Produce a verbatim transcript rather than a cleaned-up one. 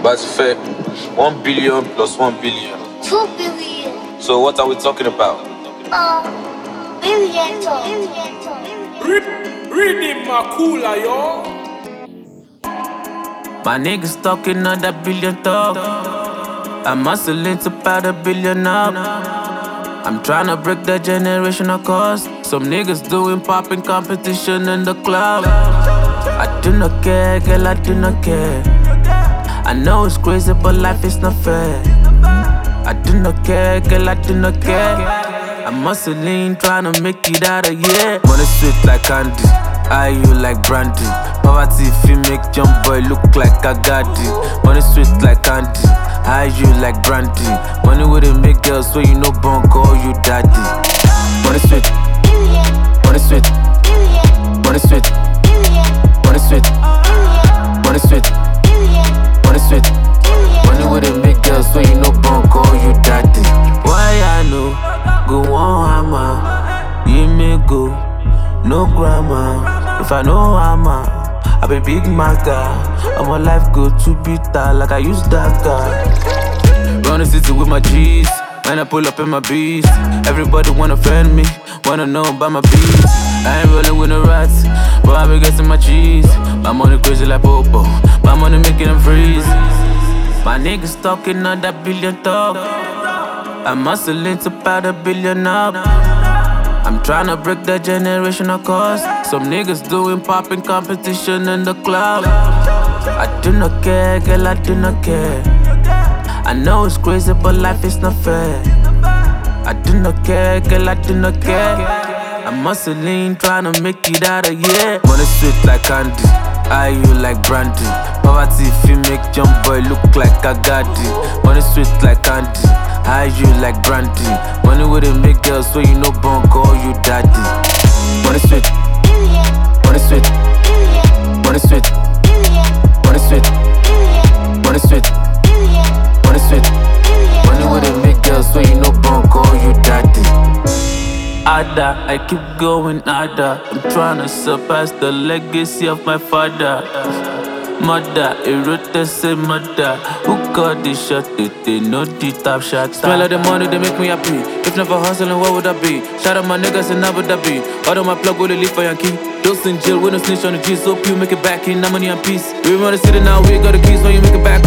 But it's fair. One billion plus one billion. Two billion. So what are we talking about? Uh, billion dollars. Read, read him, Makula, yo. My niggas talking on that billion talk. I'm hustling to about a billion up. I'm tryna break that generational cost. Some niggas doing popping competition in the club. I do not care, girl, I do not care. I know it's crazy, but life is not fair. I do not care, girl, I do not care. I'm hustling, tryna make it out of here. Money sweet like candy, eye you like brandy. Poverty if you make young boy look like a gaddy. Money sweet like candy, eye you like brandy. Money with it make girls so you know born call you daddy. Money sweet, money sweet, money sweet, money sweet, money sweet, money sweet. Money with it make girls so you know born call you daddy. Why I know, go on hammer, you me go, no grammar. If I know hammer, I be big maga. And my life go too bitter like I use that guy. Run the city with my G's, when I pull up in my beast. Everybody wanna friend me, wanna know about my beats. I ain't rolling with no rats, but I be getting my cheese. My money crazy like Popo, my money making them freeze. My niggas talking on that billion talk. I'm hustling to about a billion up. I'm tryna break that generational cost. Some niggas doing popping competition in the club. I do not care, girl, I do not care. I know it's crazy, but life is not fair. I do not care, girl, I do not care. I'm hustling, tryna make it out of here. Money sweet like candy, eye you like brandy. Poverty if you make young boy look like a gaddy. Money sweet like candy, eye you like brandy. Money with it make girls so you know born call you daddy. Money sweet, money sweet, money sweet, money sweet, money sweet, money sweet. Money with it make girls so you know born call you daddy. Ada, I keep going ada. I'm tryna surpass the legacy of my father. Mother, erote say mother. Who got this shot? They, they know the top shot. Smell of the money, they make me happy. If never hustling, what would I be? Shout out my niggas in Abu Dhabi. All of my plug will leave for Yankee. Those in jail with no snitch on the G's. Hope you make it back in, no money and peace. We run the city now, we got the keys, so you make it back